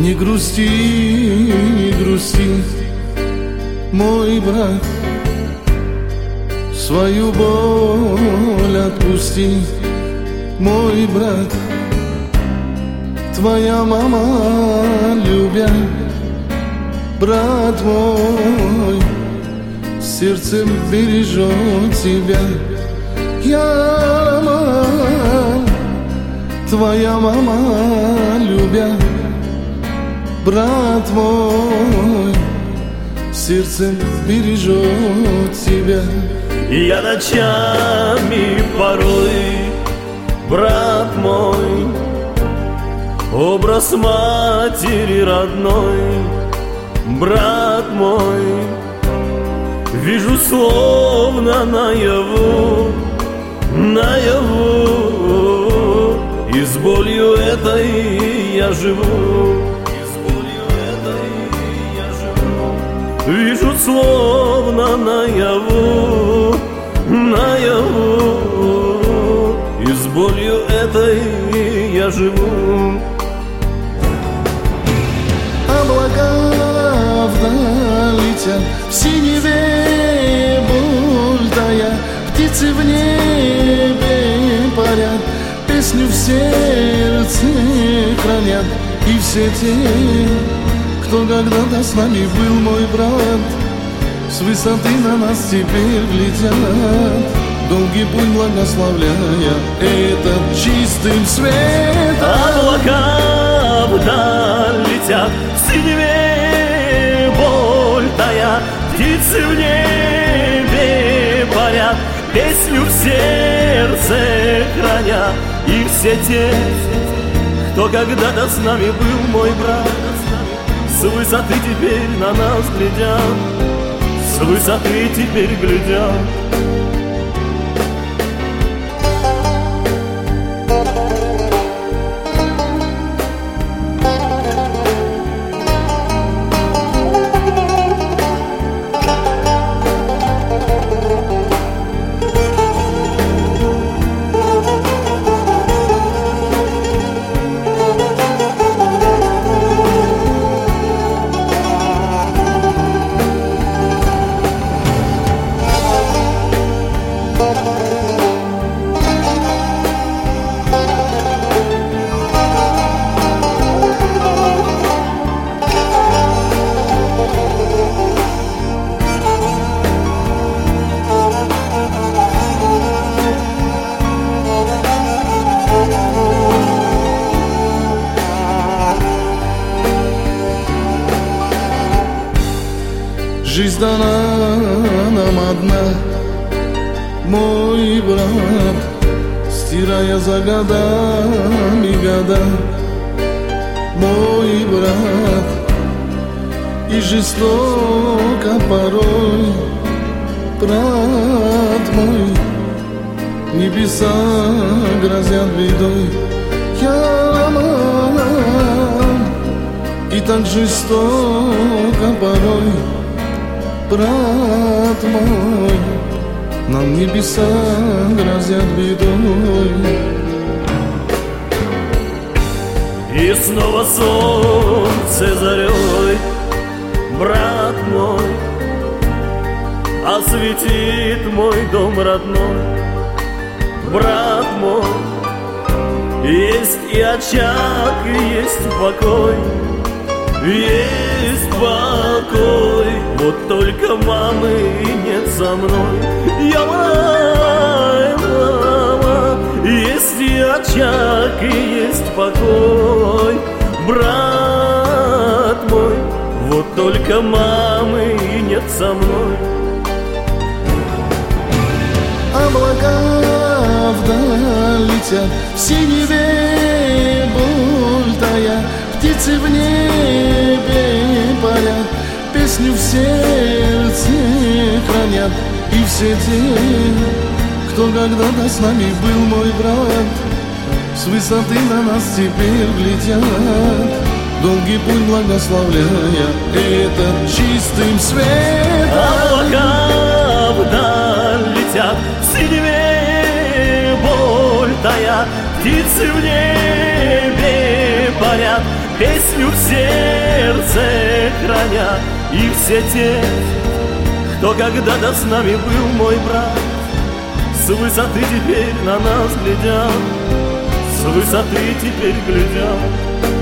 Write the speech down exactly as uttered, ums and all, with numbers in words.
Не грусти, не грусти, мой брат, свою боль отпусти, мой брат. Твоя мама, любя, брат мой, сердцем бережет тебя. Я роман, твоя мама, любя, брат мой, сердцем бережет тебя. Я ночами порой, брат мой, образ матери родной, брат мой, вижу словно наяву, наяву, и с болью этой я живу, и с болью этой я живу. Вижу словно наяву, наяву, и с болью этой я живу. Облака вдаль летят, в синеве боль тая, птицы в небе парят, песню в сердце хранят. И все те, кто когда-то с нами был, мой брат, с высоты на нас теперь глядят, долгий путь благословляя этот чистым светом. Облака вдаль летят, в синеве боль тая, птицы в небе парят, песню в сердце храня. И все те, кто когда-то с нами был, мой брат, с высоты теперь на нас глядят, с высоты теперь глядят. Жизнь дана нам одна, мой брат, стирая за годами года, мой брат. И жестоко порой, брат мой, небеса грозят бедой. Я роман, и так жестоко порой, брат мой, нам небеса грозят бедой. И снова солнце зарей, брат мой, осветит мой дом родной, брат мой. Есть и очаг, и есть покой, есть покой. Вот только мамы нет со мной. Я мама, есть и очаг, и есть покой, брат мой. Вот только мамы нет со мной. Облака вдаль летят, в синеве боль тая, птицы в небе парят, песню в сердце хранят. И все те, кто когда-то с нами был, мой брат, с высоты на нас теперь глядят, долгий путь благословляя этот чистым светом. Облака вдаль летят, в синеве боль тая, птицы в небе парят, песню в сердце храня. И все те, кто когда-то с нами был, мой брат, с высоты теперь на нас глядят, с высоты теперь глядят.